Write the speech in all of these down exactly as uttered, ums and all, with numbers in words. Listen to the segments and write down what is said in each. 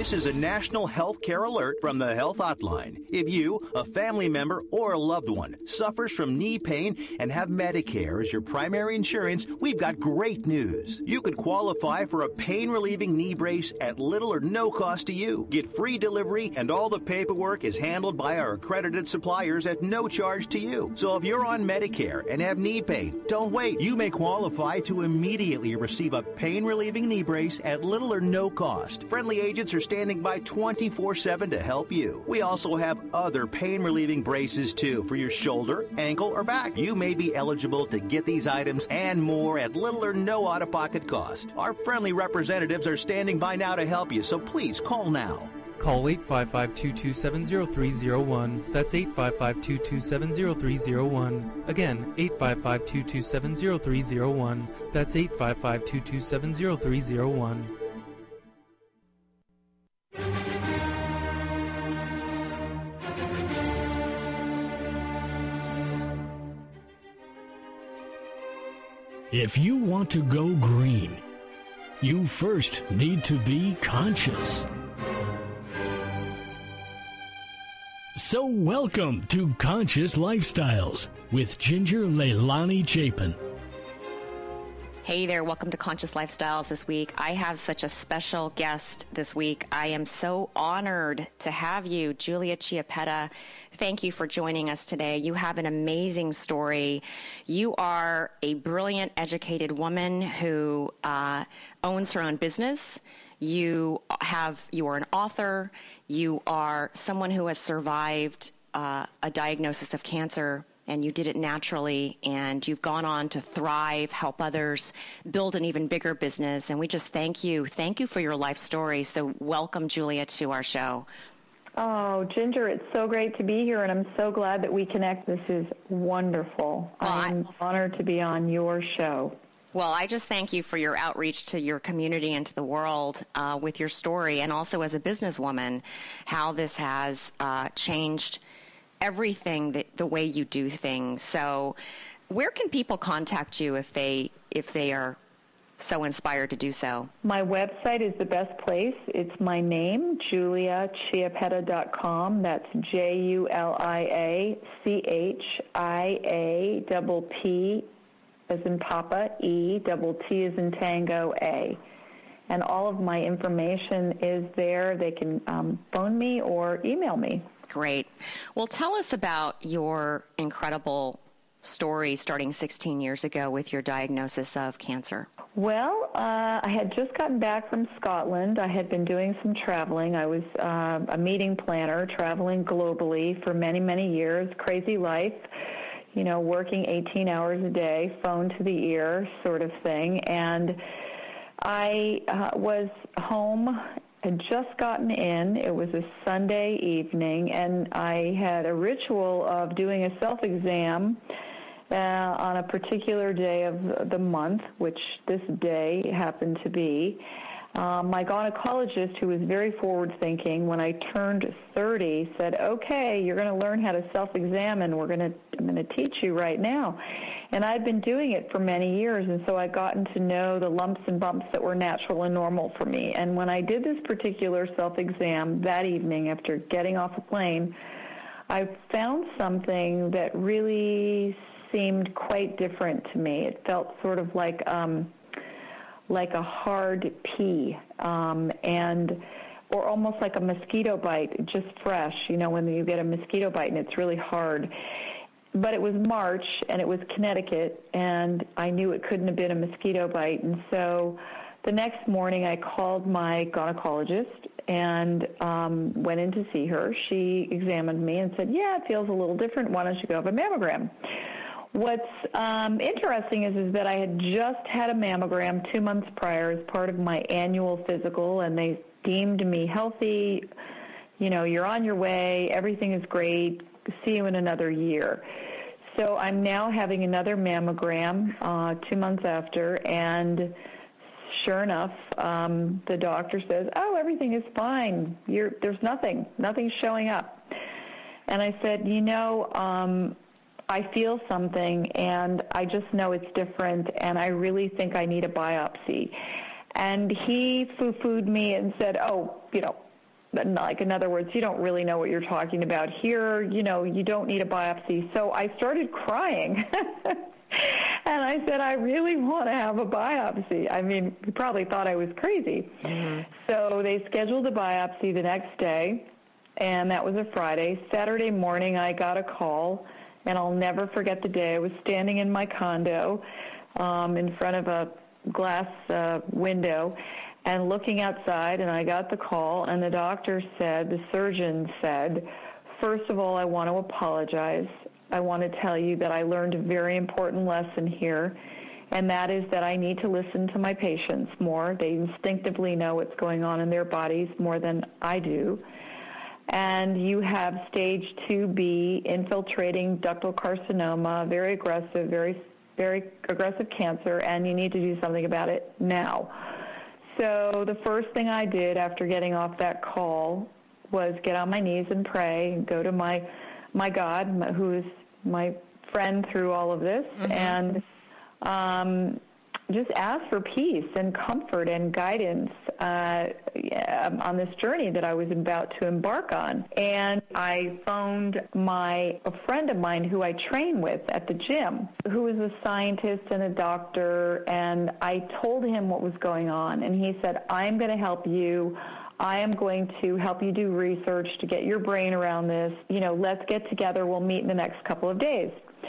This is a national health care alert from the Health Hotline. If you, a family member, or a loved one suffers from knee pain and have Medicare as your primary insurance, we've got great news. You could qualify for a pain-relieving knee brace at little or no cost to you. Get free delivery, and all the paperwork is handled by our accredited suppliers at no charge to you. So if you're on Medicare and have knee pain, don't wait. You may qualify to immediately receive a pain-relieving knee brace at little or no cost. Friendly agents are standing by twenty-four seven to help you. We also have other pain-relieving braces, too, for your shoulder, ankle, or back. You may be eligible to get these items and more at little or no out-of-pocket cost. Our friendly representatives are standing by now to help you, so please call now. Call eight five five, two two seven, zero three zero one. That's eight five five, two two seven, zero three zero one. Again, eight five five, two two seven, zero three zero one. That's eight five five, two two seven, zero three zero one. If you want to go green, you first need to be conscious. So welcome to Conscious Lifestyles with Ginger Leilani Chapin. Hey there, welcome to Conscious Lifestyles this week. I have such a special guest this week. I am so honored to have you, Julia Chiappetta. Thank you for joining us today. You have an amazing story. You are a brilliant, educated woman who uh, owns her own business. You have, you are an author. You are someone who has survived uh, a diagnosis of cancer, and you did it naturally, and you've gone on to thrive, help others, build an even bigger business, and we just thank you. Thank you for your life story. So welcome, Julia, to our show. Oh, Ginger, it's so great to be here, and I'm so glad that we connect. This is wonderful. Well, I'm I, honored to be on your show. Well, I just thank you for your outreach to your community and to the world uh, with your story, and also as a businesswoman, how this has uh, changed everything, that, the way you do things. So where can people contact you if they if they are so inspired to do so? My website is the best place. It's my name, julia chiappetta dot com. That's J U L I A C H I A P P as in Papa, E, double T as in Tango, A. And all of my information is there. They can um, phone me or email me. Great. Well, tell us about your incredible story starting sixteen years ago with your diagnosis of cancer. Well, uh, I had just gotten back from Scotland. I had been doing some traveling. I was uh, a meeting planner, traveling globally for many, many years. Crazy life, you know, working eighteen hours a day, phone to the ear sort of thing. And I uh, was home, had just gotten in. It was a Sunday evening, and I had a ritual of doing a self-exam uh, on a particular day of the month, which this day happened to be. Um, my gynecologist, who was very forward-thinking, when I turned thirty, said, "Okay, you're going to learn how to self-examine. We're going to I'm going to teach you right now." And I'd been doing it for many years, and so I'd gotten to know the lumps and bumps that were natural and normal for me. And when I did this particular self-exam that evening after getting off a plane, I found something that really seemed quite different to me. It felt sort of like um, like a hard pee, um, and or almost like a mosquito bite, just fresh, you know, when you get a mosquito bite and it's really hard. But it was March, and it was Connecticut, and I knew it couldn't have been a mosquito bite. And so the next morning I called my gynecologist and um, went in to see her. She examined me and said, "Yeah, it feels a little different. Why don't you go have a mammogram?" What's um, interesting is, is that I had just had a mammogram two months prior as part of my annual physical, and they deemed me healthy. You know, you're on your way. Everything is great. See you in another year. So I'm now having another mammogram uh, two months after, and sure enough, um, the doctor says, "Oh, everything is fine. You're, there's nothing. Nothing's showing up." And I said, you know, um, I feel something, and I just know it's different, and I really think I need a biopsy. And he foo-fooed me and said, "Oh, you know, like, in other words, you don't really know what you're talking about here. You know, you don't need a biopsy. So I started crying. And I said, I really want to have a biopsy. I mean, he probably thought I was crazy. Mm-hmm. So they scheduled a biopsy the next day, and that was a Friday. Saturday morning, I got a call, and I'll never forget the day. I was standing in my condo um, in front of a glass uh, window and looking outside, and I got the call, and the doctor said, the surgeon said, first of all, I want to apologize. I want to tell you that I learned a very important lesson here, and that is that I need to listen to my patients more. They instinctively know what's going on in their bodies more than I do. And you have stage two B, infiltrating ductal carcinoma, very aggressive, very, very aggressive cancer, and you need to do something about it now. So the first thing I did after getting off that call was get on my knees and pray and go to my my God, who is my friend through all of this, mm-hmm. and um, just ask for peace and comfort and guidance uh, on this journey that I was about to embark on. And I phoned my a friend of mine who I train with at the gym, who is a scientist and a doctor, and I told him what was going on, and he said, I'm going to help you. I am going to help you do research to get your brain around this. You know, let's get together. We'll meet in the next couple of days.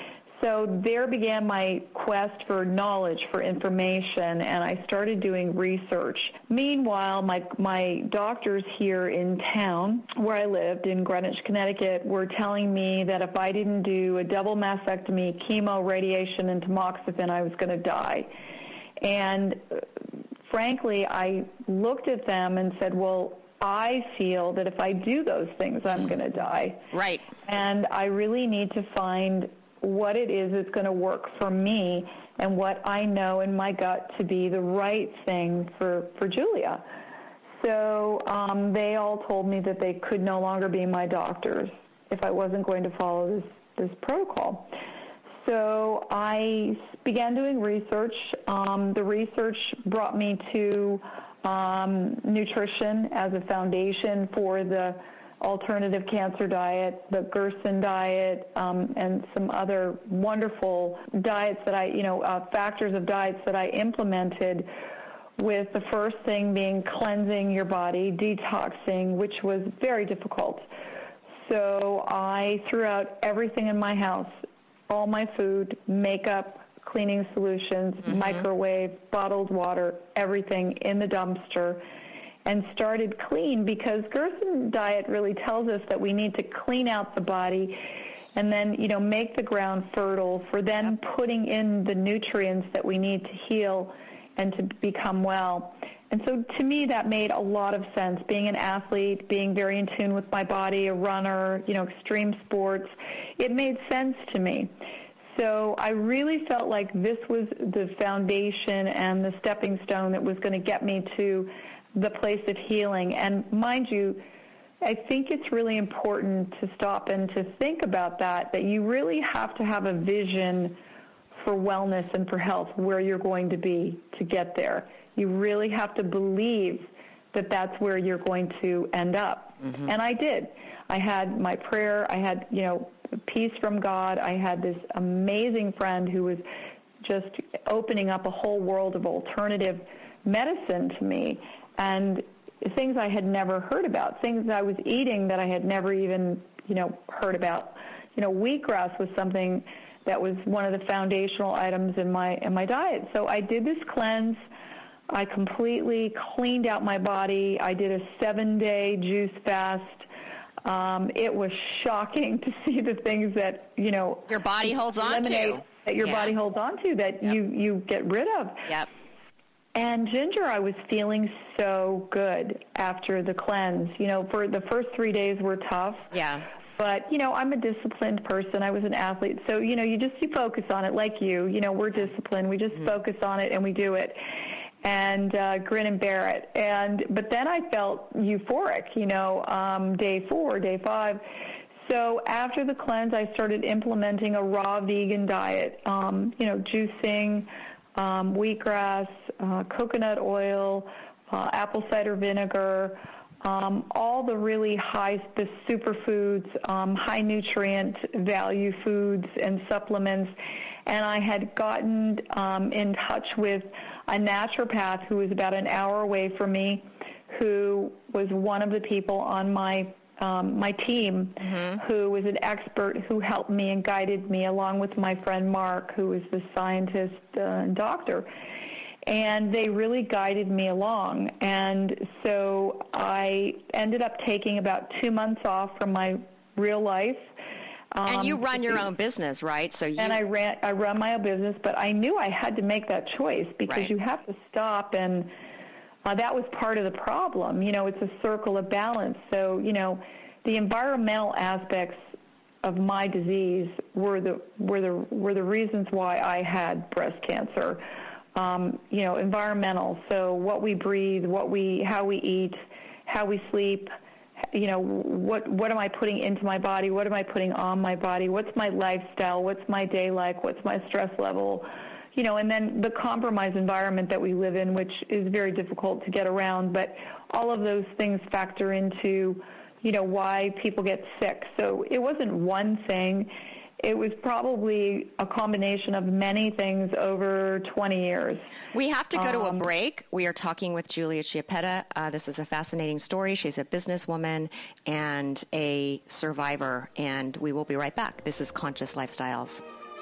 So there began my quest for knowledge, for information, and I started doing research. Meanwhile, my my doctors here in town, where I lived in Greenwich, Connecticut, were telling me that if I didn't do a double mastectomy, chemo, radiation, and tamoxifen, I was going to die. And frankly, I looked at them and said, well, I feel that if I do those things, I'm going to die. Right. And I really need to find what it is that's going to work for me and what I know in my gut to be the right thing for, for Julia. So um, they all told me that they could no longer be my doctors if I wasn't going to follow this, this protocol. So I began doing research. Um, the research brought me to um, nutrition as a foundation for the alternative cancer diet, the Gerson diet, um, and some other wonderful diets that I, you know, uh, factors of diets that I implemented, with the first thing being cleansing your body, detoxing, which was very difficult. So I threw out everything in my house, all my food, makeup, cleaning solutions, mm-hmm. microwave, bottled water, everything in the dumpster, and started clean, because Gerson diet really tells us that we need to clean out the body and then, you know, make the ground fertile for then yep. putting in the nutrients that we need to heal and to become well. And so to me, that made a lot of sense. Being an athlete, being very in tune with my body, a runner, you know, extreme sports, it made sense to me. So I really felt like this was the foundation and the stepping stone that was going to get me to the place of healing. And mind you, I think it's really important to stop and to think about that, that you really have to have a vision for wellness and for health, where you're going to be to get there. You really have to believe that that's where you're going to end up. Mm-hmm. And I did. I had my prayer. I had, you know, peace from God. I had this amazing friend who was just opening up a whole world of alternative medicine to me, and things I had never heard about, things I was eating that I had never even, you know, heard about. You know, wheatgrass was something that was one of the foundational items in my in my diet. So I did this cleanse. I completely cleaned out my body. I did a seven-day juice fast. Um, it was shocking to see the things that, you know, your body holds on to. That your yeah. body holds on to, that yep. you, you get rid of. Yep. And Ginger, I was feeling so good after the cleanse. You know, for the first three days were tough. Yeah. But, you know, I'm a disciplined person. I was an athlete. So, you know, you just you focus on it like you. You know, we're disciplined. We just mm-hmm. focus on it and we do it. And uh, grin and bear it. And but then I felt euphoric, you know, um, day four, day five. So after the cleanse, I started implementing a raw vegan diet, um, you know, juicing, um, wheatgrass, uh, coconut oil, uh, apple cider vinegar, um, all the really high, the superfoods, um, high nutrient value foods and supplements. And I had gotten um, in touch with a naturopath who was about an hour away from me, who was one of the people on my um, my team, mm-hmm. who was an expert who helped me and guided me, along with my friend Mark, who was the scientist uh, and doctor. And they really guided me along. And so I ended up taking about two months off from my real life. Um, and you run your own business, right? So you... And I ran, I run my own business, but I knew I had to make that choice because right. you have to stop, and uh, that was part of the problem. You know, it's a circle of balance. So, you know, the environmental aspects of my disease were the were the were the reasons why I had breast cancer. Um, you know, environmental. So what we breathe, what we, how we eat, how we sleep. You know, what what am I putting into my body? What am I putting on my body? What's my lifestyle? What's my day like? What's my stress level? You know, and then the compromised environment that we live in, which is very difficult to get around. But all of those things factor into, you know, why people get sick. So it wasn't one thing. It was probably a combination of many things over twenty years. We have to go to a Um, break. We are talking with Julia Chiappetta. Uh, this is a fascinating story. She's a businesswoman and a survivor, and we will be right back. This is Conscious Lifestyles.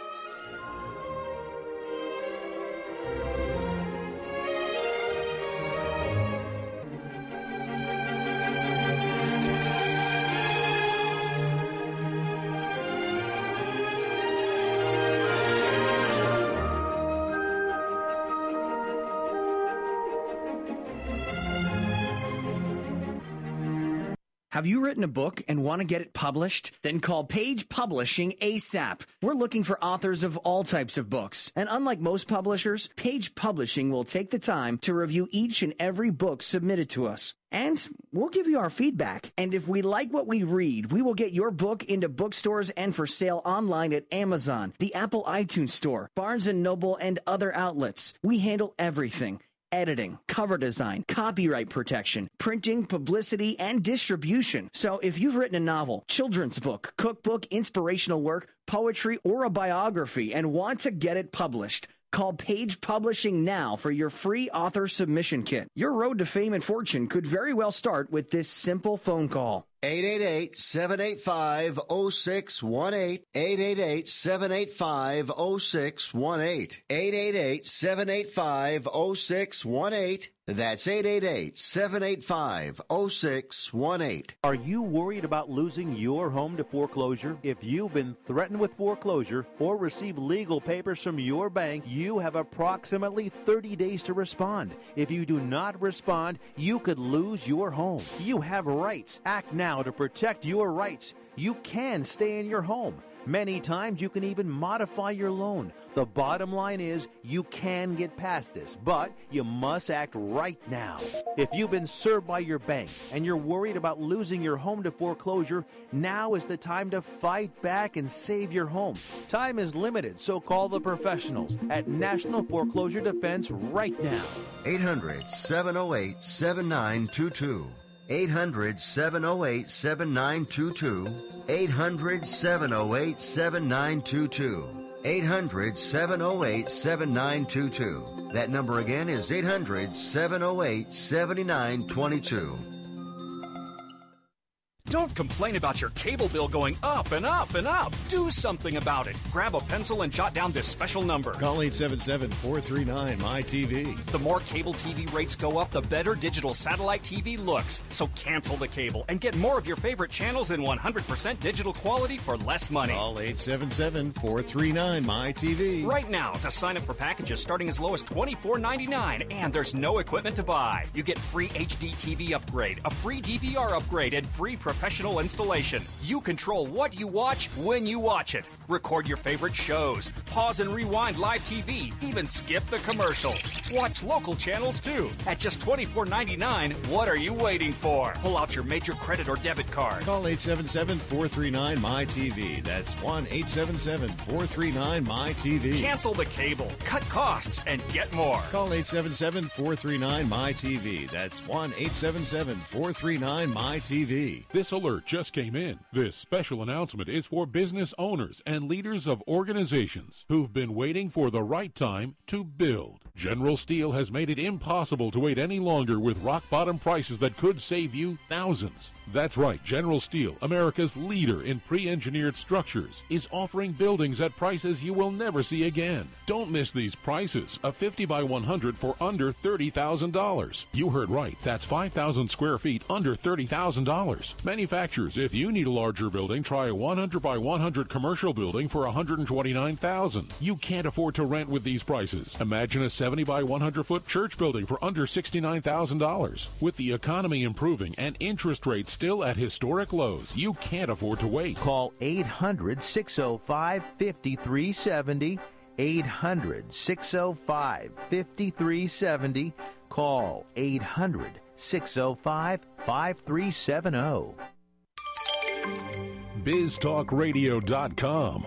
Have you written a book and want to get it published? Then call Page Publishing ASAP. We're looking for authors of all types of books. And unlike most publishers, Page Publishing will take the time to review each and every book submitted to us. And we'll give you our feedback. And if we like what we read, we will get your book into bookstores and for sale online at Amazon, the Apple iTunes Store, Barnes and Noble, and other outlets. We handle everything. Editing, cover design, copyright protection, printing, publicity, and distribution. So if you've written a novel, children's book, cookbook, inspirational work, poetry, or a biography and want to get it published, call Page Publishing now for your free author submission kit. Your road to fame and fortune could very well start with this simple phone call. eight eight eight, seven eight five, zero six one eight. eight eight eight, seven eight five, zero six one eight. eight eight eight, seven eight five, zero six one eight. That's eight eight eight, seven eight five, zero six one eight. Are you worried about losing your home to foreclosure? If you've been threatened with foreclosure or received legal papers from your bank, you have approximately thirty days to respond. If you do not respond, you could lose your home. You have rights. Act now to protect your rights. You can stay in your home. Many times you can even modify your loan. The bottom line is you can get past this, but you must act right now. If you've been served by your bank and you're worried about losing your home to foreclosure, now is the time to fight back and save your home. Time is limited, so call the professionals at National Foreclosure Defense right now. eight hundred, seven oh eight, seven nine two two. eight hundred, seven oh eight, seven nine two two. eight hundred, seven oh eight, seven nine two two. eight hundred, seven oh eight, seven nine two two. That number again is eight hundred, seven oh eight, seven nine two two. Don't complain about your cable bill going up and up and up. Do something about it. Grab a pencil and jot down this special number. Call eight seven seven, four three nine, M Y T V. The more cable T V rates go up, the better digital satellite T V looks. So cancel the cable and get more of your favorite channels in one hundred percent digital quality for less money. Call eight seven seven, four three nine, M Y T V. Right now to sign up for packages starting as low as twenty-four ninety-nine, and there's no equipment to buy. You get free H D T V upgrade, a free D V R upgrade, and free professional professional installation. You control what you watch when you watch it. Record your favorite shows. Pause and rewind live T V. Even skip the commercials. Watch local channels too. At just twenty-four ninety-nine, what are you waiting for? Pull out your major credit or debit card. Call eight seven seven, four three nine, M Y T V. That's one eight seven seven, four three nine, M Y T V. Cancel the cable, cut costs, and get more. Call eight seven seven, four three nine, M Y T V. That's one eight seven seven, four three nine, M Y T V. This alert just came in. This special announcement is for business owners and leaders of organizations who've been waiting for the right time to build. General Steel has made it impossible to wait any longer with rock-bottom prices that could save you thousands. That's right, General Steel, America's leader in pre-engineered structures, is offering buildings at prices you will never see again. Don't miss these prices. A fifty by one hundred for under thirty thousand dollars. You heard right. That's five thousand square feet under thirty thousand dollars. Manufacturers, if you need a larger building, try a one hundred by one hundred commercial building for one hundred twenty-nine thousand dollars. You can't afford to rent with these prices. Imagine a seventy by one hundred foot church building for under sixty-nine thousand dollars. With the economy improving and interest rates still at historic lows, you can't afford to wait. Call eight hundred, six oh five, five three seven oh. eight hundred, six oh five, five three seven oh. Call eight hundred, six oh five, five three seven oh. biz talk radio dot com.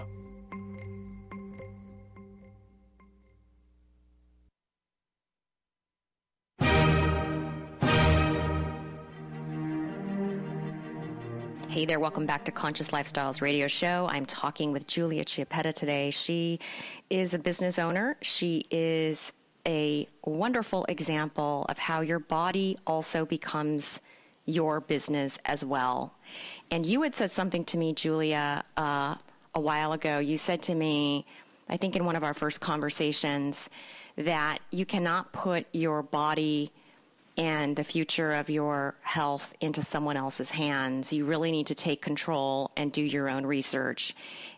Hey there, welcome back to Conscious Lifestyles Radio Show. I'm talking with Julia Chiappetta today. She is a business owner. She is a wonderful example of how your body also becomes your business as well. And you had said something to me, Julia, uh, a while ago. You said to me, I think in one of our first conversations, that you cannot put your body and the future of your health into someone else's hands. You really need to take control and do your own research.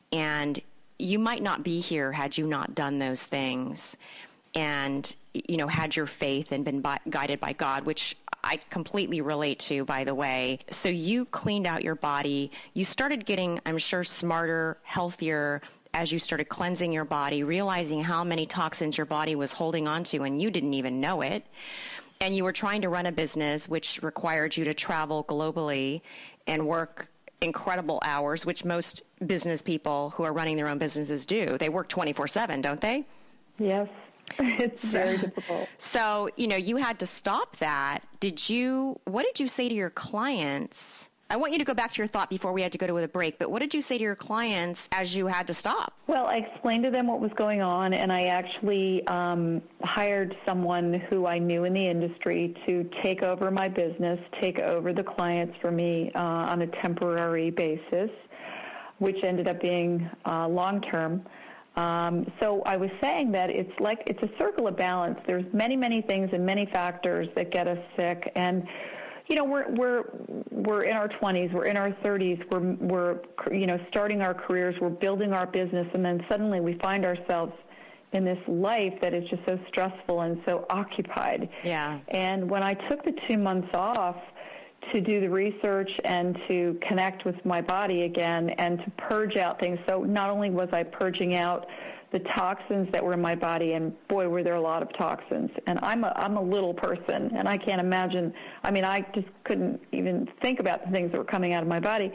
And you might not be here had you not done those things and, you know, had your faith and been by, guided by God, which I completely relate to, by the way. So you cleaned out your body. You started getting, I'm sure, smarter, healthier as you started cleansing your body, realizing how many toxins your body was holding on to, and you didn't even know it. And you were trying to run a business which required you to travel globally and work incredible hours, which most business people who are running their own businesses do. They work twenty-four seven, don't they? Yes. It's very difficult. So, you know, you had to stop that. Did you, what did you say to your clients? I want you to go back to your thought before we had to go to a break, but what did you say to your clients as you had to stop? Well, I explained to them what was going on, and I actually um, hired someone who I knew in the industry to take over my business, take over the clients for me uh, on a temporary basis, which ended up being uh, long-term. Um, so I was saying that it's like it's a circle of balance. There's many, many things and many factors that get us sick, and you know, we're we're we're in our twenties, we're in our thirties, we're we're you know starting our careers, we're building our business, and then suddenly we find ourselves in this life that is just so stressful and so occupied. Yeah. And when I took the two months off to do the research and to connect with my body again and to purge out things, so not only was I purging out the toxins that were in my body, and boy, were there a lot of toxins. And I'm a, I'm a little person, and I can't imagine, I mean, I just couldn't even think about the things that were coming out of my body.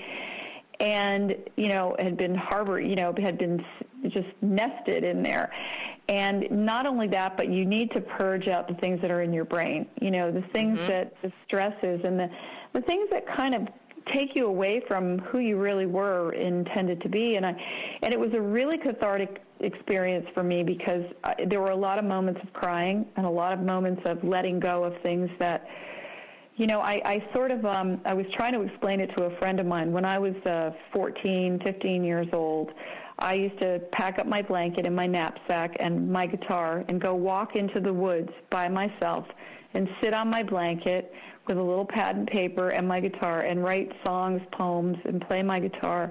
And, you know, had been harbor, you know, had been just nested in there. And not only that, but you need to purge out the things that are in your brain, you know, the things mm-hmm. that, the stresses and the, the things that kind of take you away from who you really were intended to be. And I, and it was a really cathartic experience for me because I, there were a lot of moments of crying and a lot of moments of letting go of things that, you know, I, I sort of, um, I was trying to explain it to a friend of mine. When I was uh, fourteen, fifteen years old, I used to pack up my blanket and my knapsack and my guitar and go walk into the woods by myself and sit on my blanket with a little pad and paper and my guitar and write songs, poems, and play my guitar.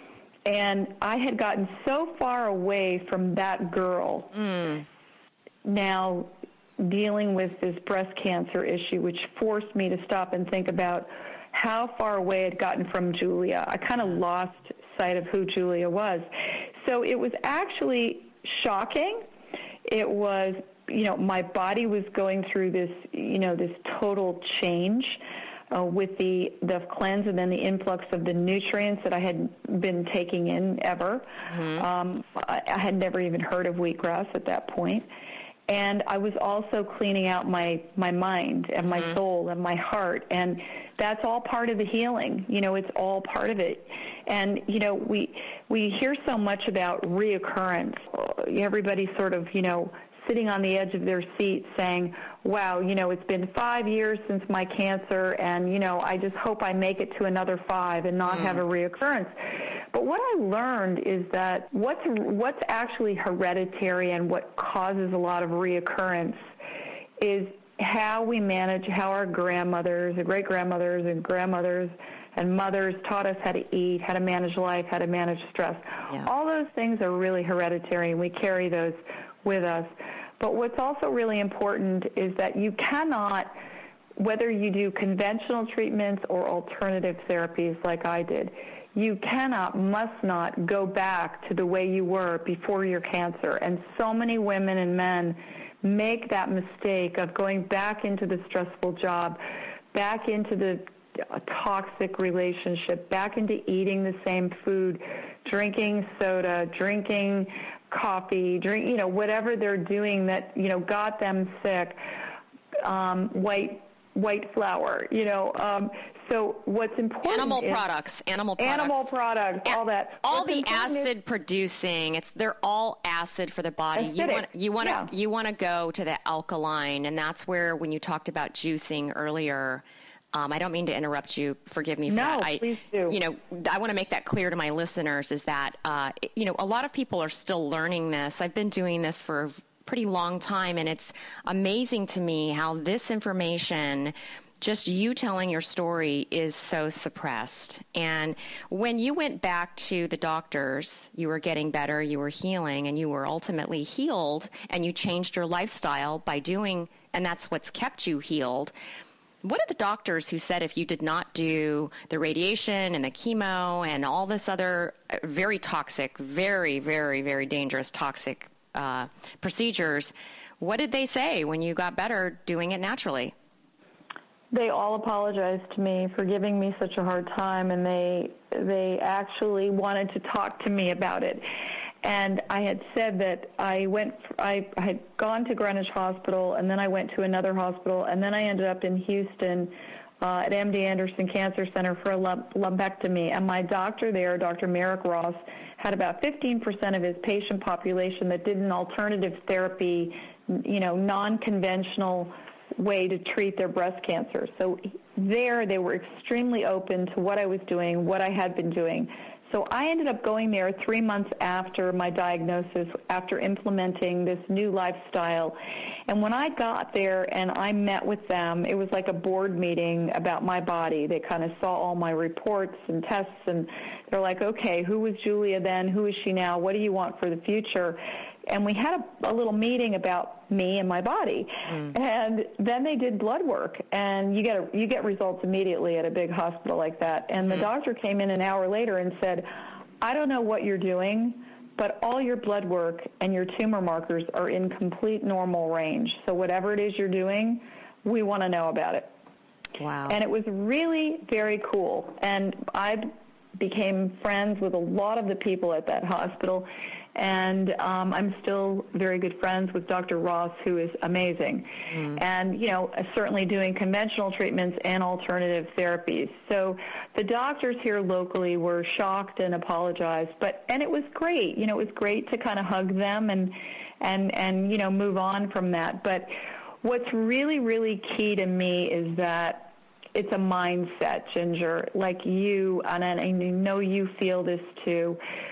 And I had gotten so far away from that girl. Mm. Now, dealing with this breast cancer issue, which forced me to stop and think about how far away I'd gotten from Julia. I kind of lost sight of who Julia was. So it was actually shocking. It was, you know, my body was going through this, you know, this total change uh, with the, the cleanse and then the influx of the nutrients that I had been taking in ever. Mm-hmm. Um, I, I had never even heard of wheatgrass at that point. And I was also cleaning out my, my mind and my mm-hmm. soul and my heart. And that's all part of the healing. You know, it's all part of it. And, you know, we we hear so much about reoccurrence. Everybody sort of, you know, sitting on the edge of their seat saying, wow, you know, it's been five years since my cancer, and, you know, I just hope I make it to another five and not mm. have a reoccurrence. But what I learned is that what's what's actually hereditary and what causes a lot of reoccurrence is how we manage, how our grandmothers and great-grandmothers and grandmothers and mothers taught us how to eat, how to manage life, how to manage stress. Yeah. All those things are really hereditary, and we carry those with us. But what's also really important is that you cannot, whether you do conventional treatments or alternative therapies like I did, you cannot, must not go back to the way you were before your cancer. And so many women and men make that mistake of going back into the stressful job, back into the toxic relationship, back into eating the same food, drinking soda, drinking coffee, drink, you know, whatever they're doing that, you know, got them sick, um, white white flour, you know. Um, so what's important animal is products, animal products, animal products, A- all that. All what's the acid is, producing. It's they're all acid for the body. Acidic. You want you want to yeah. you want to go to the alkaline, and that's where when you talked about juicing earlier. Um, I don't mean to interrupt you. Forgive me for no, that. I, please do. You know, I want to make that clear to my listeners is that, uh, you know, a lot of people are still learning this. I've been doing this for a pretty long time, and it's amazing to me how this information, just you telling your story, is so suppressed. And when you went back to the doctors, you were getting better, you were healing, and you were ultimately healed, and you changed your lifestyle by doing, and that's what's kept you healed. What are the doctors who said if you did not do the radiation and the chemo and all this other very toxic, very, very, very dangerous toxic uh, procedures, what did they say when you got better doing it naturally? They all apologized to me for giving me such a hard time, and they they actually wanted to talk to me about it. And I had said that I went, I, I had gone to Greenwich Hospital, and then I went to another hospital, and then I ended up in Houston uh, at M D Anderson Cancer Center for a lump, lumpectomy. And my doctor there, Doctor Merrick Ross, had about fifteen percent of his patient population that did an alternative therapy, you know, non-conventional way to treat their breast cancer. So there they were extremely open to what I was doing, what I had been doing. So I ended up going there three months after my diagnosis, after implementing this new lifestyle. And when I got there and I met with them, it was like a board meeting about my body. They kind of saw all my reports and tests, and they're like, okay, who was Julia then? Who is she now? What do you want for the future? And we had a, a little meeting about me and my body. Mm. And then they did blood work, and you get a, you get results immediately at a big hospital like that. And mm. the doctor came in an hour later and said, I don't know what you're doing, but all your blood work and your tumor markers are in complete normal range. So whatever it is you're doing, we want to know about it. Wow. And it was really very cool. And I became friends with a lot of the people at that hospital. And um, I'm still very good friends with Doctor Ross, who is amazing. Mm. And, you know, certainly doing conventional treatments and alternative therapies. So the doctors here locally were shocked and apologized. But and it was great. You know, it was great to kind of hug them and, and, and, you know, move on from that. But what's really, really key to me is that it's a mindset, Ginger, like you, and I know you feel this too.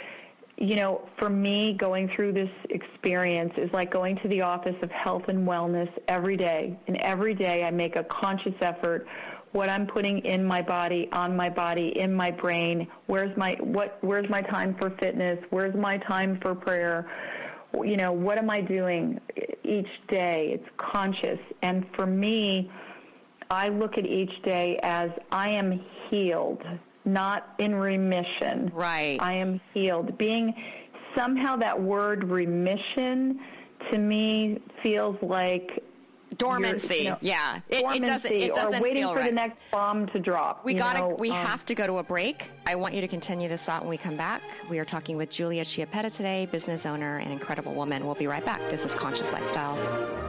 You know, for me, going through this experience is like going to the Office of Health and Wellness every day. And every day I make a conscious effort, what I'm putting in my body, on my body, in my brain. Where's my what? Where's my time for fitness? Where's my time for prayer? You know, what am I doing? each day. It's conscious. And for me, I look at each day as I am healed, not in remission. Right. I am healed. Being somehow that word remission to me feels like dormancy. You know, yeah, it, dormancy, it doesn't. It doesn't or waiting feel for right. the next bomb to drop. We got to. We um, have to go to a break. I want you to continue this thought when we come back. We are talking with Julia Chiappetta today, business owner and incredible woman. We'll be right back. This is Conscious Lifestyles.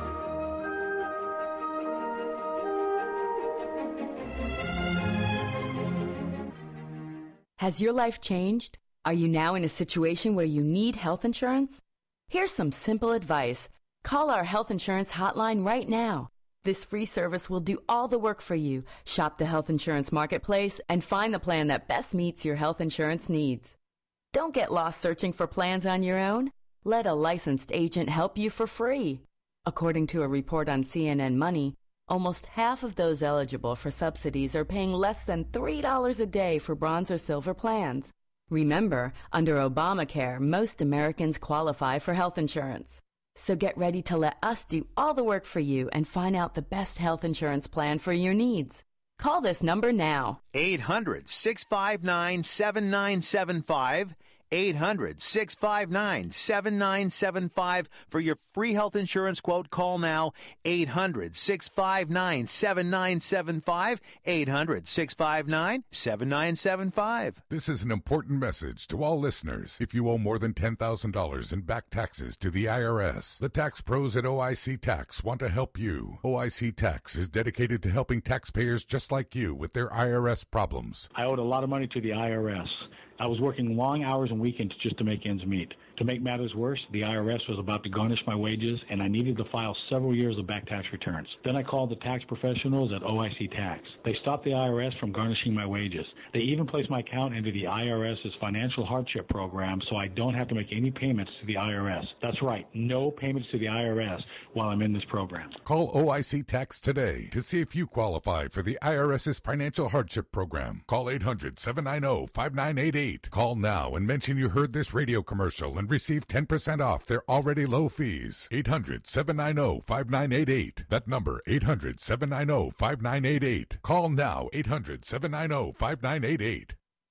Has your life changed? Are you now in a situation where you need health insurance? Here's some simple advice. Call our health insurance hotline right now. This free service will do all the work for you. Shop the health insurance marketplace and find the plan that best meets your health insurance needs. Don't get lost searching for plans on your own. Let a licensed agent help you for free. According to a report on C N N Money, almost half of those eligible for subsidies are paying less than three dollars a day for bronze or silver plans. Remember, under Obamacare, most Americans qualify for health insurance. So get ready to let us do all the work for you and find out the best health insurance plan for your needs. Call this number now. eight hundred, six five nine, seven nine seven five. eight hundred, six five nine, seven nine seven five for your free health insurance quote. Call now. eight hundred, six five nine, seven nine seven five. eight hundred, six five nine, seven nine seven five. This is an important message to all listeners. If you owe more than ten thousand dollars in back taxes to the I R S, the tax pros at O I C Tax want to help you. O I C Tax is dedicated to helping taxpayers just like you with their I R S problems. I owed a lot of money to the I R S. I was working long hours and weekends just to make ends meet. To make matters worse, the I R S was about to garnish my wages, and I needed to file several years of back tax returns. Then I called the tax professionals at O I C Tax. They stopped the I R S from garnishing my wages. They even placed my account into the IRS's financial hardship program, so I don't have to make any payments to the I R S. That's right, no payments to the I R S while I'm in this program. Call O I C Tax today to see if you qualify for the IRS's financial hardship program. Call eight hundred, seven nine zero, five nine eight eight. Call now and mention you heard this radio commercial and receive ten percent off their already low fees. eight hundred, seven nine zero, five nine eight eight. That number, eight hundred, seven nine zero, five nine eight eight. Call now, eight hundred, seven nine zero, five nine eight eight.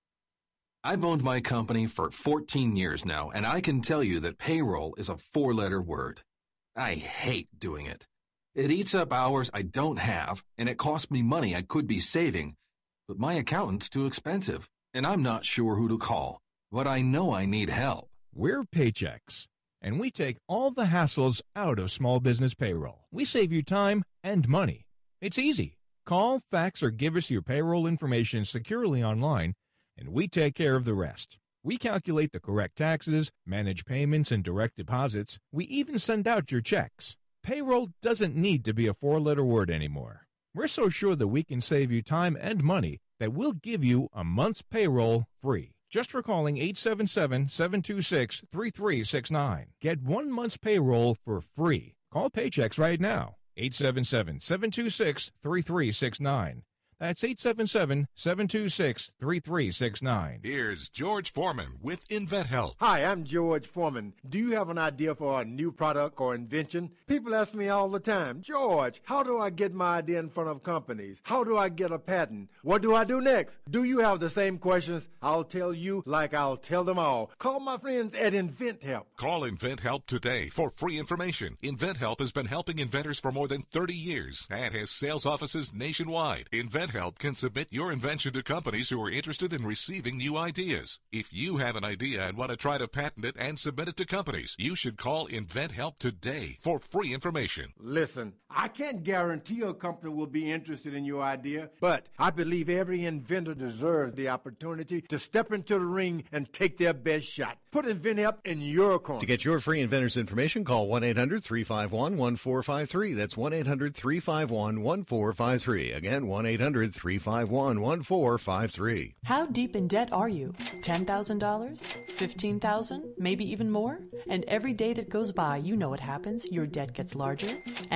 I've owned my company for fourteen years now, and I can tell you that payroll is a four-letter word. I hate doing it. It eats up hours I don't have, and it costs me money I could be saving. But my accountant's too expensive, and I'm not sure who to call. But I know I need help. We're Paychex, and we take all the hassles out of small business payroll. We save you time and money. It's easy. Call, fax, or give us your payroll information securely online, and we take care of the rest. We calculate the correct taxes, manage payments and direct deposits. We even send out your checks. Payroll doesn't need to be a four-letter word anymore. We're so sure that we can save you time and money that we'll give you a month's payroll free. Just for calling eight seven seven, seven two six, three three six nine. Get one month's payroll for free. Call Paychex right now. eight seven seven, seven two six, three three six nine. That's eight seven seven, seven two six, three three six nine. Here's George Foreman with InventHelp. Hi, I'm George Foreman. Do you have an idea for a new product or invention? People ask me all the time, George, how do I get my idea in front of companies? How do I get a patent? What do I do next? Do you have the same questions? I'll tell you like I'll tell them all. Call my friends at InventHelp. Call InventHelp today for free information. InventHelp has been helping inventors for more than thirty years and has sales offices nationwide. InventHelp can submit your invention to companies who are interested in receiving new ideas. If you have an idea and want to try to patent it and submit it to companies, you should call InventHelp today for free information. Listen, I can't guarantee a company will be interested in your idea, but I believe every inventor deserves the opportunity to step into the ring and take their best shot. Put InventHelp in your corner. To get your free inventors information, call one eight hundred, three five one, one four five three. That's one eight hundred, three five one, one four five three. Again, one eight hundred, three five one, one four five three. How deep in debt are you? ten thousand dollars? fifteen thousand dollars? Maybe even more? And every day that goes by, you know what happens. Your debt gets larger and larger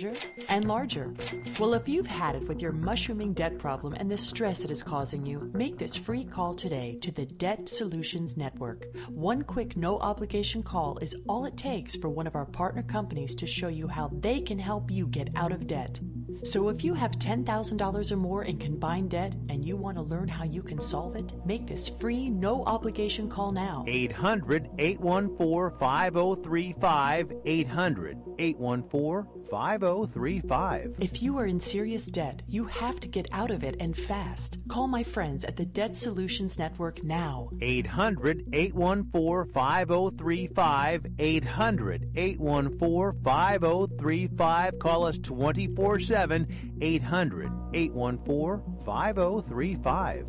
larger and larger. Well, if you've had it with your mushrooming debt problem and the stress it is causing you, make this free call today to the Debt Solutions Network. One quick, no-obligation call is all it takes for one of our partner companies to show you how they can help you get out of debt. So if you have ten thousand dollars or more in combined debt and you want to learn how you can solve it, make this free, no-obligation call now. eight hundred, eight one four, five oh three five. eight hundred, eight one four, five oh three five. If you are in serious debt, you have to get out of it and fast. Call my friends at the Debt Solutions Network now. eight hundred, eight one four, five oh three five. eight hundred, eight one four, five oh three five. Call us twenty-four seven. eight hundred, eight one four, five oh three five.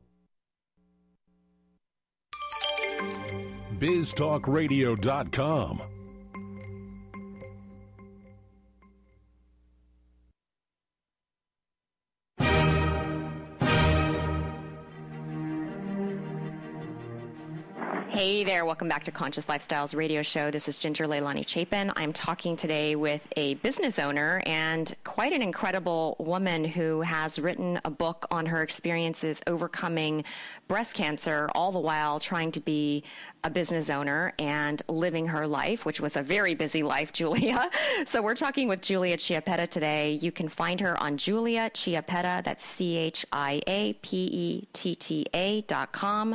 biz talk radio dot com. Hey there, welcome back to Conscious Lifestyles Radio Show. This is Ginger Leilani Chapin. I'm talking today with a business owner and quite an incredible woman who has written a book on her experiences overcoming breast cancer, all the while trying to be a business owner and living her life, which was a very busy life, Julia. So we're talking with Julia Chiappetta today. You can find her on Julia Chiappetta, that's C H I A P E T T A dot com.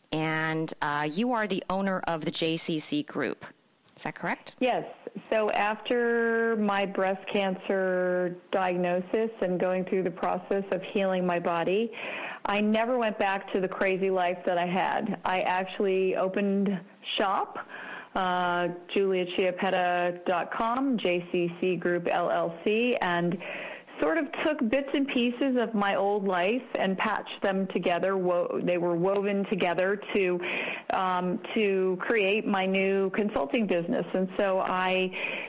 And uh, you are the owner of the J C C Group. Is that correct? Yes. So after my breast cancer diagnosis and going through the process of healing my body, I never went back to the crazy life that I had. I actually opened shop, uh, Julia Chiappetta dot com, J C C Group L L C, and sort of took bits and pieces of my old life and patched them together. Wo- they were woven together to um, to create my new consulting business. And so I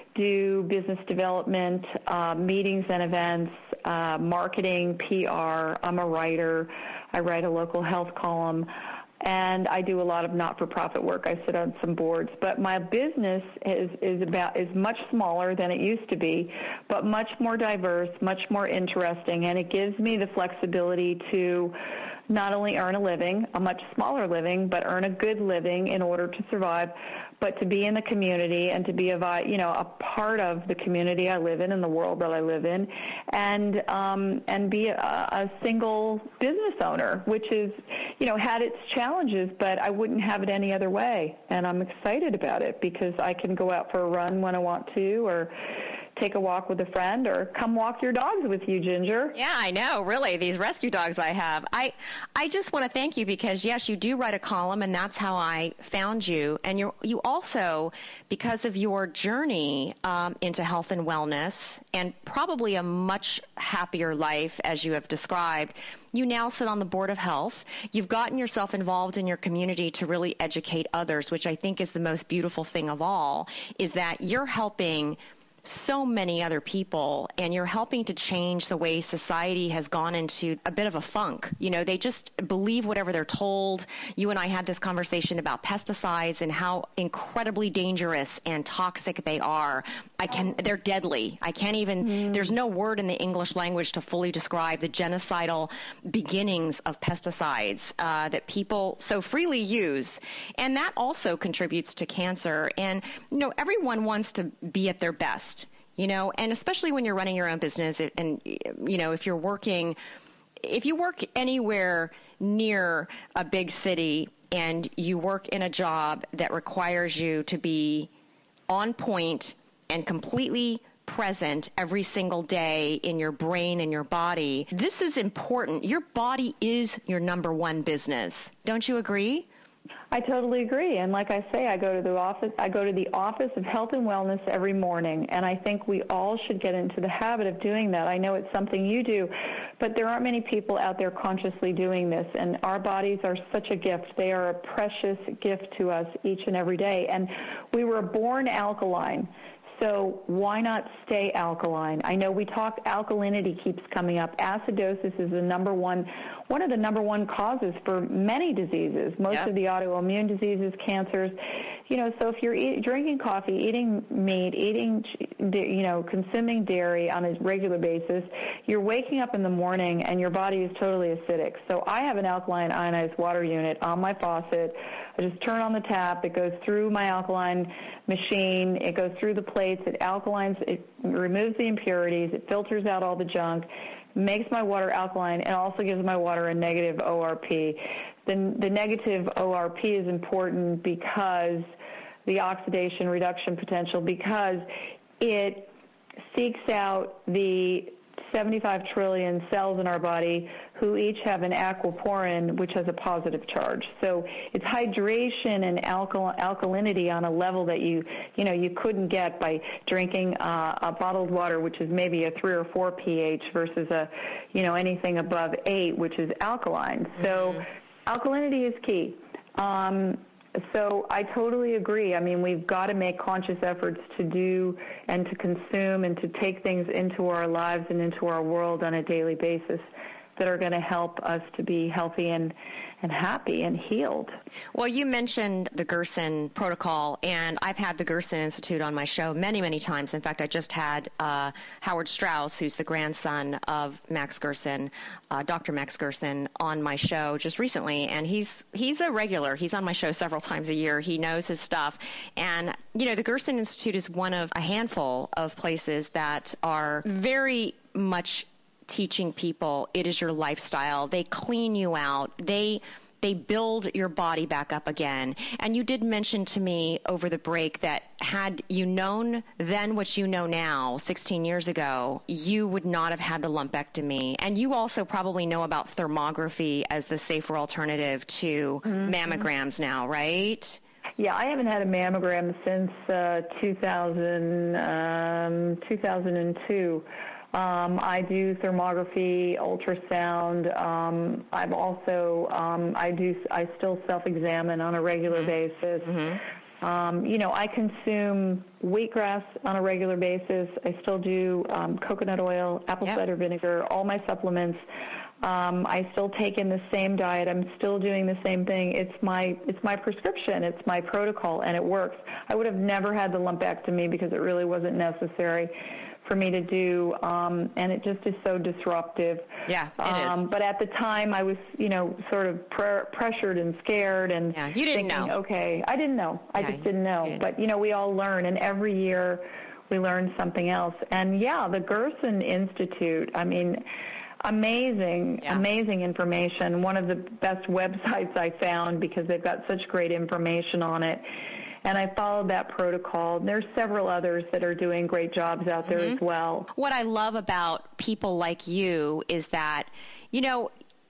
do business development, uh, meetings and events, uh, marketing, P R. I'm a writer. I write a local health column. And I do a lot of not-for-profit work. I sit on some boards. But my business is, is about is much smaller than it used to be, but much more diverse, much more interesting, and it gives me the flexibility to not only earn a living, a much smaller living, but earn a good living in order to survive, but to be in the community and to be a, you know, a part of the community I live in and the world that I live in, and um, and be a, a single business owner, which is, you know, had its challenges, but I wouldn't have it any other way. And I'm excited about it because I can go out for a run when I want to, or take a walk with a friend, or come walk your dogs with you, Ginger. Yeah, I know, really, these rescue dogs I have. I I just want to thank you because, yes, you do write a column, and that's how I found you. And you you also, because of your journey um, into health and wellness, and probably a much happier life, as you have described, you now sit on the Board of Health. You've gotten yourself involved in your community to really educate others, which I think is the most beautiful thing of all, is that you're helping so many other people, and you're helping to change the way society has gone into a bit of a funk. You know, they just believe whatever they're told. You and I had this conversation about pesticides and how incredibly dangerous and toxic they are. I can, they're deadly. I can't even, mm. there's no word in the English language to fully describe the genocidal beginnings of pesticides uh, that people so freely use. And that also contributes to cancer. And, you know, everyone wants to be at their best. You know, and especially when you're running your own business and, you know, if you're working, if you work anywhere near a big city and you work in a job that requires you to be on point and completely present every single day in your brain and your body, this is important. Your body is your number one business. Don't you agree? I totally agree. And like I say, I go to the office, I go to the Office of Health and Wellness every morning, and I think we all should get into the habit of doing that. I know it's something you do, but there aren't many people out there consciously doing this, and our bodies are such a gift. They are a precious gift to us each and every day, and we were born alkaline. So why not stay alkaline? I know we talk, alkalinity keeps coming up. Acidosis is the number one, one of the number one causes for many diseases, most yeah. of the autoimmune diseases, cancers. you know, so if you're eat, drinking coffee, eating meat, eating, you know, consuming dairy on a regular basis, you're waking up in the morning and your body is totally acidic. So I have an alkaline ionized water unit on my faucet. I just turn on the tap. It goes through my alkaline machine. It goes through the plates. It alkalines. It removes the impurities. It filters out all the junk, makes my water alkaline, and also gives my water a negative O R P. The, the negative O R P is important because the oxidation reduction potential, because it seeks out the seventy-five trillion cells in our body who each have an aquaporin, which has a positive charge. So it's hydration and alkal- alkalinity on a level that you, you know, you couldn't get by drinking uh, a bottled water, which is maybe a three or four pH versus a, you know, anything above eight, which is alkaline. So mm-hmm. alkalinity is key. Um, So I totally agree. I mean, we've got to make conscious efforts to do and to consume and to take things into our lives and into our world on a daily basis that are going to help us to be healthy and, and happy and healed. Well, you mentioned the Gerson protocol, and I've had the Gerson Institute on my show many, many times. In fact, I just had uh, Howard Strauss, who's the grandson of Max Gerson, uh, Doctor Max Gerson, on my show just recently, and he's he's a regular. He's on my show several times a year. He knows his stuff. And, you know, the Gerson Institute is one of a handful of places that are very much teaching people it is your lifestyle. They clean you out. They they build your body back up again. And you did mention to me over the break that had you known then what you know now, sixteen years ago, you would not have had the lumpectomy. And you also probably know about thermography as the safer alternative to mm-hmm. mammograms now, right? Yeah, I haven't had a mammogram since uh, two thousand, um, two thousand two. Um, I do thermography, ultrasound. Um, I've also, um, I do, I still self-examine on a regular mm-hmm. basis. Mm-hmm. Um, you know, I consume wheatgrass on a regular basis. I still do um, coconut oil, apple yep. cider vinegar, all my supplements. Um, I still take in the same diet. I'm still doing the same thing. It's my it's my prescription. It's my protocol, and it works. I would have never had the lumpectomy because it really wasn't necessary for me to do, um, and it just is so disruptive. Yeah, it um, is. But at the time, I was, you know, sort of pre- pressured and scared, and yeah, you didn't thinking, know. Okay, I didn't know. I yeah, just didn't know. Didn't. But you know, we all learn, and every year we learn something else. And yeah, the Gerson Institute. I mean, amazing, yeah. amazing information. One of the best websites I found because they've got such great information on it. And I followed that protocol. There's several others that are doing great jobs out there mm-hmm. as well. What I love about people like you is that, you know,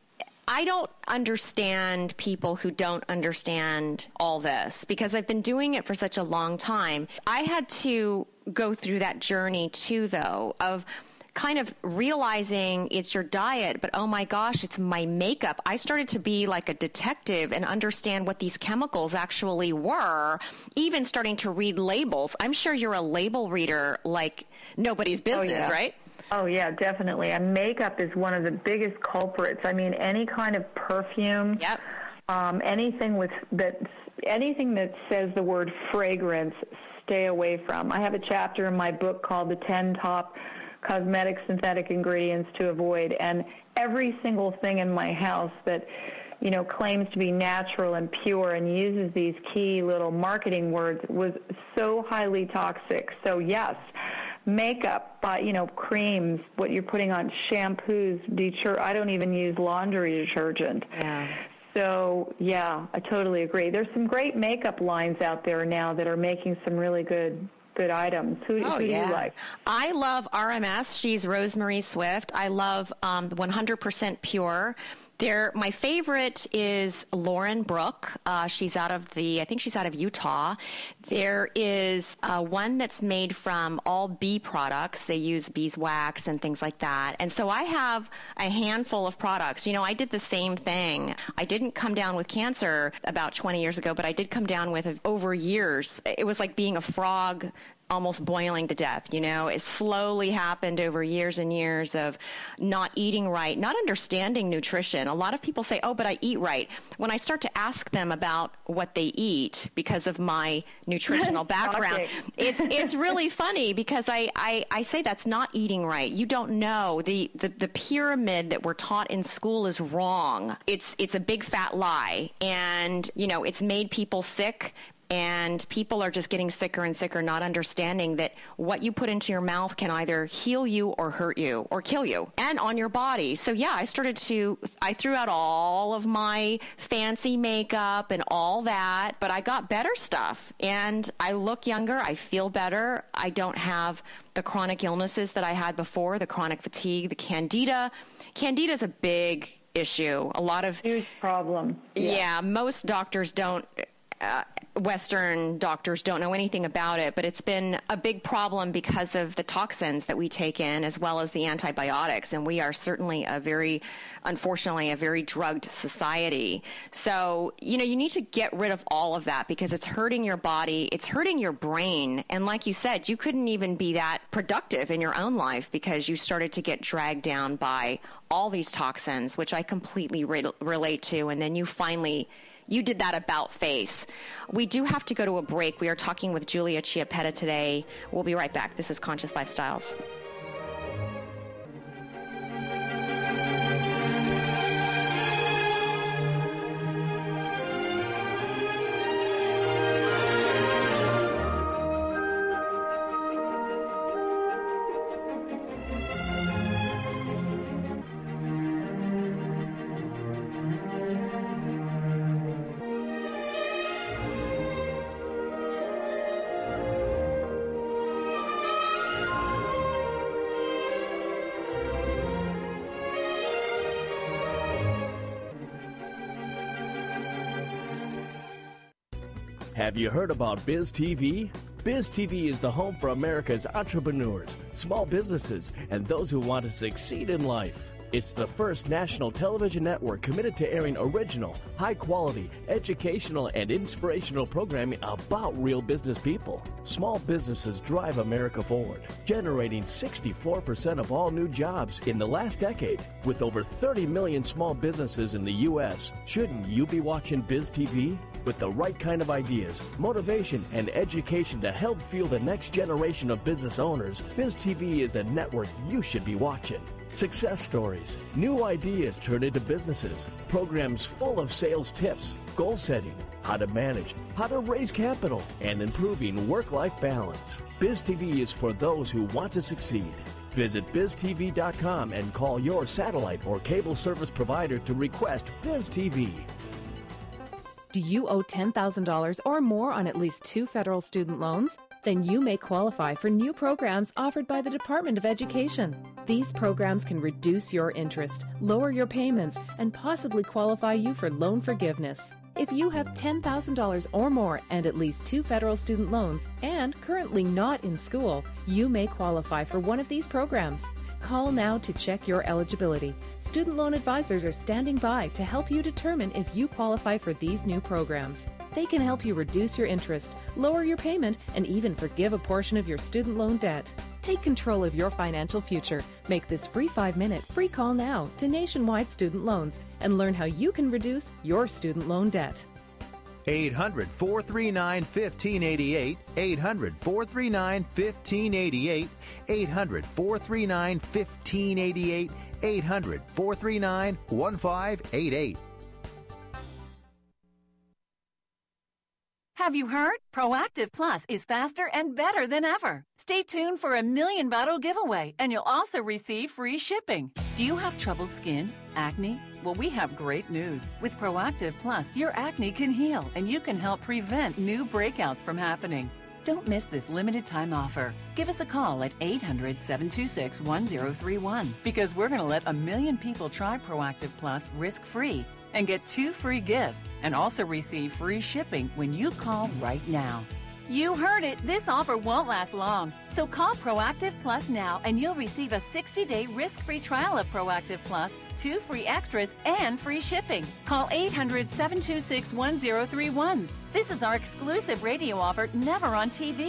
I don't understand people who don't understand all this because I've been doing it for such a long time. I had to go through that journey too, though, of kind of realizing it's your diet, but oh my gosh, it's my makeup. I started to be like a detective and understand what these chemicals actually were, even starting to read labels. I'm sure you're a label reader like nobody's business, oh, yeah. right? Oh, yeah, definitely. And makeup is one of the biggest culprits. I mean, any kind of perfume, yep. um, anything with that, anything that says the word fragrance, stay away from. I have a chapter in my book called The ten Top Cosmetic Synthetic Ingredients to Avoid, and every single thing in my house that, you know, claims to be natural and pure and uses these key little marketing words was so highly toxic. So yes, makeup, uh, you know, creams, what you're putting on, shampoos, deter- I don't even use laundry detergent. Yeah. So, yeah, I totally agree. There's some great makeup lines out there now that are making some really good good items. Who, oh, who yeah. do you like? I love R M S. She's Rosemary Swift. I love um, one hundred percent Pure. There, my favorite is Lauren Brooke. Uh, she's out of the, I think she's out of Utah. There is uh, one that's made from all bee products. They use beeswax and things like that. And so I have a handful of products. You know, I did the same thing. I didn't come down with cancer about twenty years ago, but I did come down with it over years. It was like being a frog almost boiling to death. You know, it slowly happened over years and years of not eating right, not understanding nutrition. A lot of people say, oh, but I eat right. When I start to ask them about what they eat because of my nutritional background, it's it's really funny because I, I, I say that's not eating right. You don't know. The, the, the pyramid that we're taught in school is wrong. It's, it's a big fat lie. And, you know, it's made people sick. And people are just getting sicker and sicker, not understanding that what you put into your mouth can either heal you or hurt you or kill you and on your body. So, yeah, I started to, I threw out all of my fancy makeup and all that, but I got better stuff. And I look younger. I feel better. I don't have the chronic illnesses that I had before, the chronic fatigue, the candida. Candida is a big issue. A lot of... Huge problem. Yeah, yeah most doctors don't... Uh, Western doctors don't know anything about it, but it's been a big problem because of the toxins that we take in as well as the antibiotics. And we are certainly a very, unfortunately, a very drugged society. So, you know, you need to get rid of all of that because it's hurting your body. It's hurting your brain. And like you said, you couldn't even be that productive in your own life because you started to get dragged down by all these toxins, which I completely re- relate to. And then you finally... You did that about face. We do have to go to a break. We are talking with Julia Chiappetta today. We'll be right back. This is Conscious Lifestyles. Have you heard about Biz T V? Biz T V is the home for America's entrepreneurs, small businesses, and those who want to succeed in life. It's the first national television network committed to airing original, high-quality, educational, and inspirational programming about real business people. Small businesses drive America forward, generating sixty-four percent of all new jobs in the last decade. With over thirty million small businesses in the U S, shouldn't you be watching Biz T V? With the right kind of ideas, motivation, and education to help fuel the next generation of business owners, Biz T V is the network you should be watching. Success stories, new ideas turned into businesses, programs full of sales tips, goal setting, how to manage, how to raise capital, and improving work-life balance. Biz T V is for those who want to succeed. Visit biz t v dot com and call your satellite or cable service provider to request Biz T V. Do you owe ten thousand dollars or more on at least two federal student loans? Then you may qualify for new programs offered by the Department of Education. These programs can reduce your interest, lower your payments, and possibly qualify you for loan forgiveness. If you have ten thousand dollars or more and at least two federal student loans and currently not in school, you may qualify for one of these programs. Call now to check your eligibility. Student loan advisors are standing by to help you determine if you qualify for these new programs. They can help you reduce your interest, lower your payment, and even forgive a portion of your student loan debt. Take control of your financial future. Make this free five-minute free call now to Nationwide Student Loans and learn how you can reduce your student loan debt. eight hundred, four three nine, one five eight eight, eight hundred, four three nine, one five eight eight, eight hundred, four three nine, one five eight eight, eight hundred, four three nine, one five eight eight. Have you heard? Proactive Plus is faster and better than ever. Stay tuned for a million bottle giveaway, and you'll also receive free shipping. Do you have troubled skin? Acne? Well, we have great news. With Proactive Plus, your acne can heal, and you can help prevent new breakouts from happening. Don't miss this limited time offer. Give us a call at eight hundred, seven two six, one zero three one because we're going to let a million people try Proactive Plus risk-free and get two free gifts and also receive free shipping when you call right now. You heard it. This offer won't last long. So call Proactive Plus now and you'll receive a sixty-day risk-free trial of Proactive Plus, two free extras, and free shipping. Call eight hundred, seven two six, one zero three one. This is our exclusive radio offer, never on T V.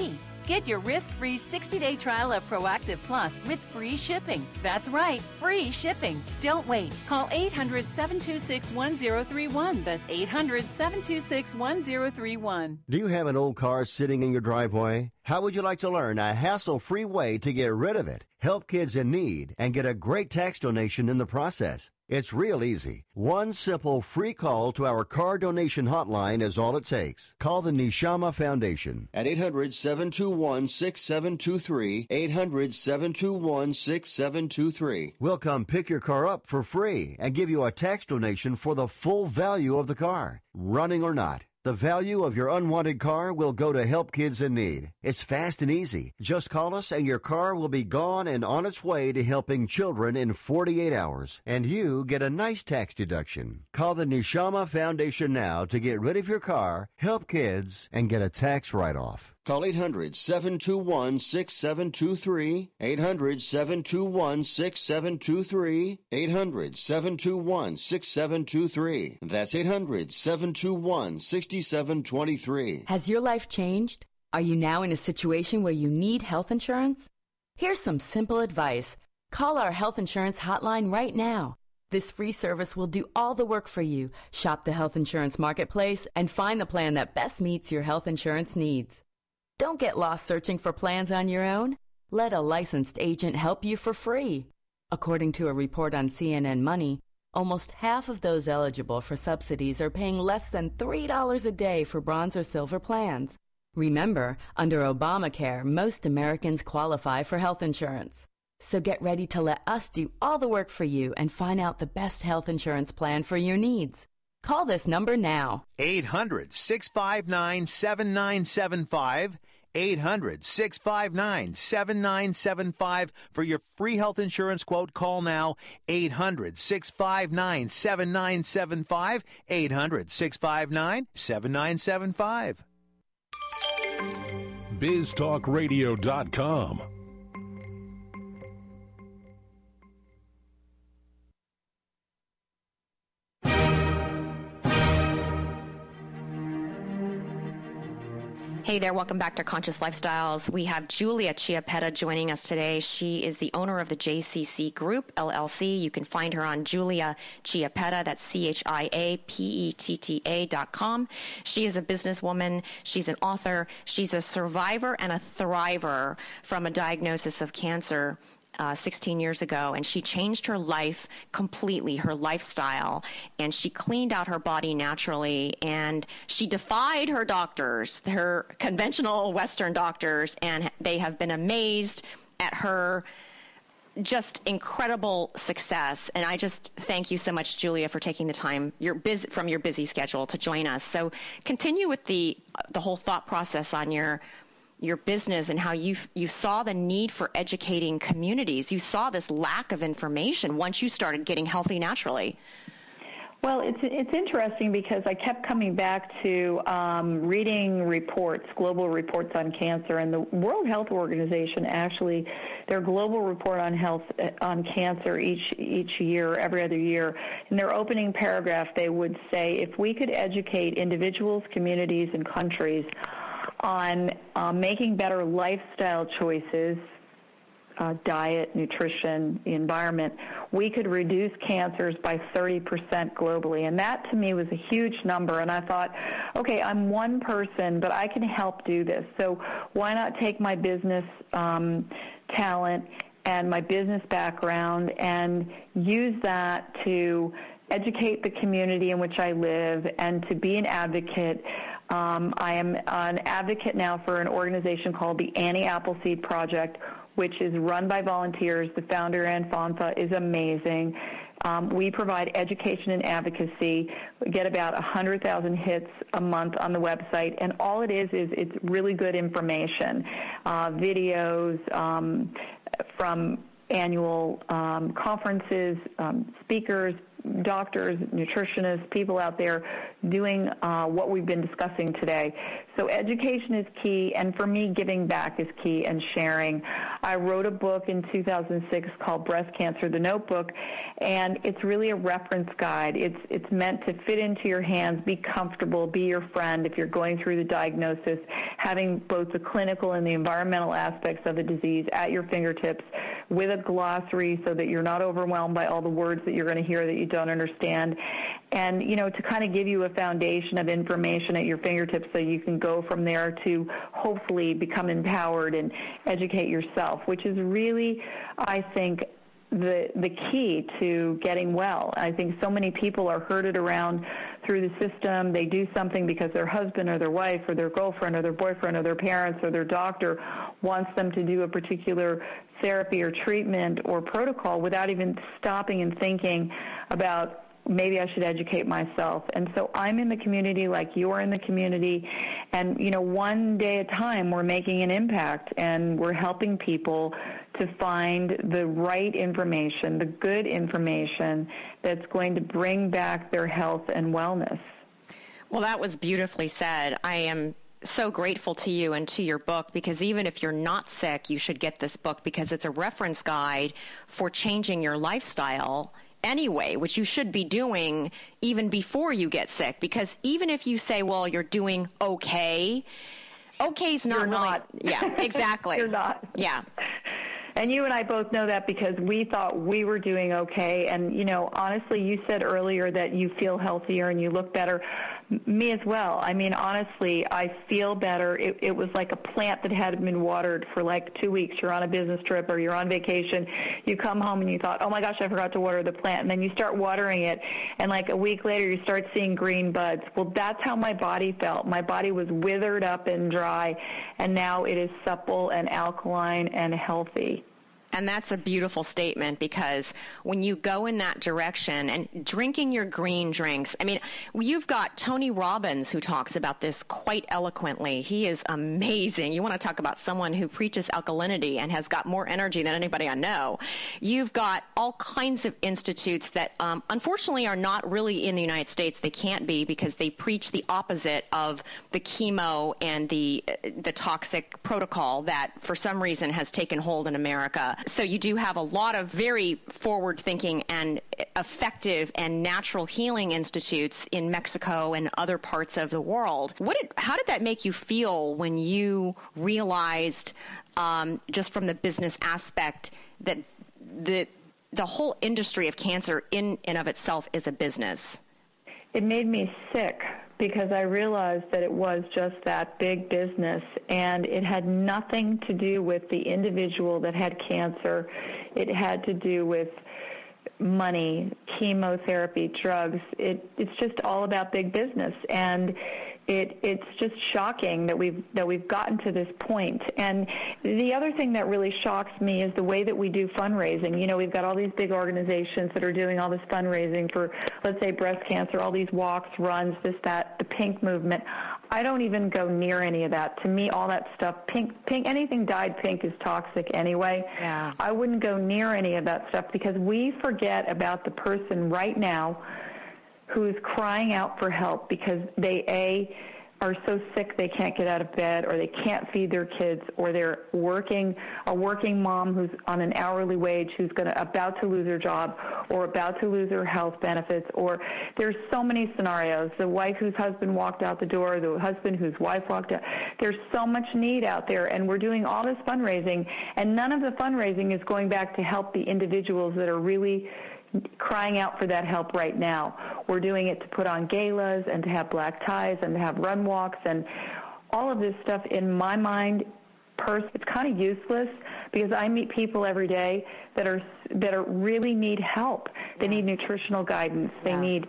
Get your risk-free sixty-day trial of Proactive Plus with free shipping. That's right, free shipping. Don't wait. Call eight hundred, seven two six, one zero three one. That's eight hundred, seven two six, one zero three one. Do you have an old car sitting in your driveway? How would you like to learn a hassle-free way to get rid of it, help kids in need, and get a great tax donation in the process? It's real easy. One simple free call to our car donation hotline is all it takes. Call the Neshama Foundation at eight hundred, seven two one, six seven two three, eight hundred, seven two one, six seven two three. We'll come pick your car up for free and give you a tax donation for the full value of the car, running or not. The value of your unwanted car will go to help kids in need. It's fast and easy. Just call us and your car will be gone and on its way to helping children in forty-eight hours. And you get a nice tax deduction. Call the Neshama Foundation now to get rid of your car, help kids, and get a tax write-off. Call eight hundred, seven two one, six seven two three, eight hundred, seven two one, six seven two three, eight hundred, seven two one, six seven two three. That's eight hundred, seven two one, six seven two three. Has your life changed? Are you now in a situation where you need health insurance? Here's some simple advice. Call our health insurance hotline right now. This free service will do all the work for you. Shop the health insurance marketplace and find the plan that best meets your health insurance needs. Don't get lost searching for plans on your own. Let a licensed agent help you for free. According to a report on C N N Money, almost half of those eligible for subsidies are paying less than three dollars a day for bronze or silver plans. Remember, under Obamacare, most Americans qualify for health insurance. So get ready to let us do all the work for you and find out the best health insurance plan for your needs. Call this number now. eight hundred, six five nine, seven nine seven five. eight hundred, six five nine, seven nine seven five for your free health insurance quote. Call now. eight hundred, six five nine, seven nine seven five. eight hundred, six five nine, seven nine seven five. biz talk radio dot com. Hey there, welcome back to Conscious Lifestyles. We have Julia Chiappetta joining us today. She is the owner of the J C C Group, L L C. You can find her on Julia Chiappetta, that's C H I A P E T T A dot com. She is a businesswoman, she's an author, she's a survivor and a thriver from a diagnosis of cancer Uh, sixteen years ago, and she changed her life completely, her lifestyle, and she cleaned out her body naturally, and she defied her doctors, her conventional Western doctors, and they have been amazed at her just incredible success. And I just thank you so much, Julia, for taking the time your busy, from your busy schedule to join us. So continue with the the whole thought process on your your business and how you you saw the need for educating communities. You saw this lack of information once you started getting healthy naturally. Well, it's it's interesting because I kept coming back to um, reading reports, global reports on cancer, and the World Health Organization actually, their global report on health on cancer each each year, every other year, in their opening paragraph, they would say if we could educate individuals, communities, and countries on uh, making better lifestyle choices, uh, diet, nutrition, the environment, we could reduce cancers by thirty percent globally. And that, to me, was a huge number. And I thought, okay, I'm one person, but I can help do this. So why not take my business um, talent and my business background and use that to educate the community in which I live and to be an advocate. Um, I am an advocate now for an organization called the Annie Appleseed Project, which is run by volunteers. The founder, Ann Fonfa, is amazing. Um, we provide education and advocacy. We get about one hundred thousand hits a month on the website, and all it is is it's really good information, uh, videos um, from annual um, conferences, um, speakers, doctors, nutritionists, people out there doing uh, what we've been discussing today. So education is key, and for me, giving back is key, and sharing. I wrote a book in two thousand six called Breast Cancer, The Notebook, and it's really a reference guide. It's it's meant to fit into your hands, be comfortable, be your friend if you're going through the diagnosis, having both the clinical and the environmental aspects of the disease at your fingertips with a glossary so that you're not overwhelmed by all the words that you're going to hear that you don't understand. And, you know, to kind of give you a foundation of information at your fingertips so you can go from there to hopefully become empowered and educate yourself, which is really, I think, the the key to getting well. I think so many people are herded around through the system. They do something because their husband or their wife or their girlfriend or their boyfriend or their parents or their doctor wants them to do a particular therapy or treatment or protocol without even stopping and thinking about, maybe I should educate myself. And so I'm in the community like you're in the community, and, you know, one day at a time we're making an impact, and we're helping people to find the right information, the good information that's going to bring back their health and wellness. Well, that was beautifully said. I am so grateful to you and to your book, because even if you're not sick, you should get this book, because it's a reference guide for changing your lifestyle anyway, which you should be doing even before you get sick, because even if you say, well, you're doing okay, okay's not you're really, not. Yeah, exactly. You're not. Yeah. And you and I both know that because we thought we were doing okay. And, you know, honestly, you said earlier that you feel healthier and you look better. Me as well. I mean, honestly, I feel better. It, it was like a plant that hadn't been watered for like two weeks. You're on a business trip or you're on vacation. You come home and you thought, oh, my gosh, I forgot to water the plant. And then you start watering it, and like a week later you start seeing green buds. Well, that's how my body felt. My body was withered up and dry, and now it is supple and alkaline and healthy. And that's a beautiful statement, because when you go in that direction and drinking your green drinks, I mean, you've got Tony Robbins who talks about this quite eloquently. He is amazing. You want to talk about someone who preaches alkalinity and has got more energy than anybody I know. You've got all kinds of institutes that um, unfortunately are not really in the United States. They can't be, because they preach the opposite of the chemo and the the toxic protocol that for some reason has taken hold in America. So you do have a lot of very forward-thinking and effective and natural healing institutes in Mexico and other parts of the world. What did, how did that make you feel when you realized, um, just from the business aspect, that the the whole industry of cancer in and of itself is a business? It made me sick, because I realized that it was just that big business, and it had nothing to do with the individual that had cancer. It had to do with money, chemotherapy, drugs. It, it's just all about big business, and it, it's just shocking that we've that we've gotten to this point. And the other thing that really shocks me is the way that we do fundraising. You know, we've got all these big organizations that are doing all this fundraising for, let's say, breast cancer, all these walks, runs, this, that, the pink movement. I don't even go near any of that. To me, all that stuff, pink, pink, anything dyed pink is toxic anyway. Yeah. I wouldn't go near any of that stuff, because we forget about the person right now who's crying out for help because they, A, are so sick they can't get out of bed, or they can't feed their kids, or they're working, a working mom who's on an hourly wage who's going to about to lose her job, or about to lose her health benefits, or there's so many scenarios. The wife whose husband walked out the door, the husband whose wife walked out. There's so much need out there, and we're doing all this fundraising, and none of the fundraising is going back to help the individuals that are really crying out for that help right now. We're doing it to put on galas and to have black ties and to have run walks, and all of this stuff, in my mind, pers- it's kind of useless, because I meet people every day that are that are really need help. They need nutritional guidance. They Yeah. need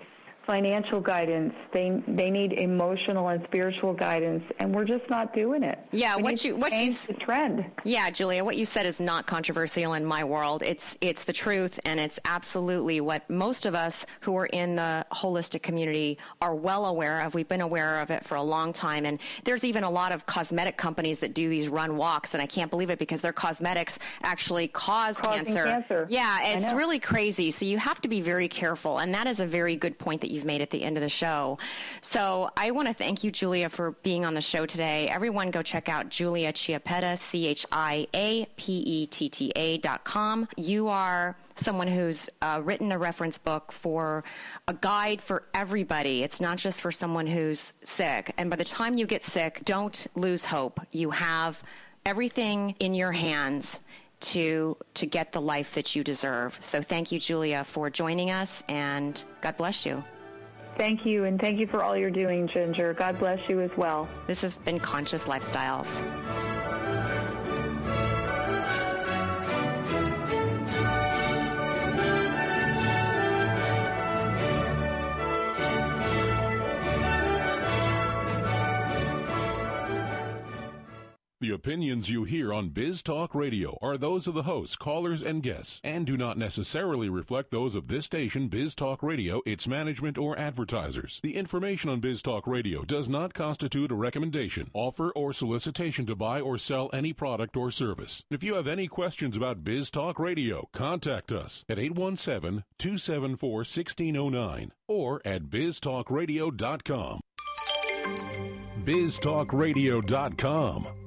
financial guidance. They they need emotional and spiritual guidance, and we're just not doing it. Yeah, we what need you to what you change the trend. Yeah, Julia, what you said is not controversial in my world. It's it's the truth, and it's absolutely what most of us who are in the holistic community are well aware of. We've been aware of it for a long time, and there's even a lot of cosmetic companies that do these run walks, and I can't believe it because their cosmetics actually cause Causing cancer. cancer. Yeah, it's I know. really crazy. So you have to be very careful, and that is a very good point that you've made at the end of the show. So I want to thank you, Julia, for being on the show today. Everyone go check out Julia Chiappetta, C H I A P E T T A dot com. You are someone who's uh, written a reference book for a guide for everybody. It's not just for someone who's sick. And by the time you get sick, don't lose hope. You have everything in your hands to to get the life that you deserve. So thank you, Julia, for joining us, and God bless you. Thank you, and thank you for all you're doing, Ginger. God bless you as well. This has been Conscious Lifestyles. The opinions you hear on Biz Talk Radio are those of the hosts, callers, and guests, and do not necessarily reflect those of this station, Biz Talk Radio, its management, or advertisers. The information on Biz Talk Radio does not constitute a recommendation, offer, or solicitation to buy or sell any product or service. If you have any questions about Biz Talk Radio, contact us at eight one seven, two seven four, one six zero nine or at biz talk radio dot com. biz talk radio dot com.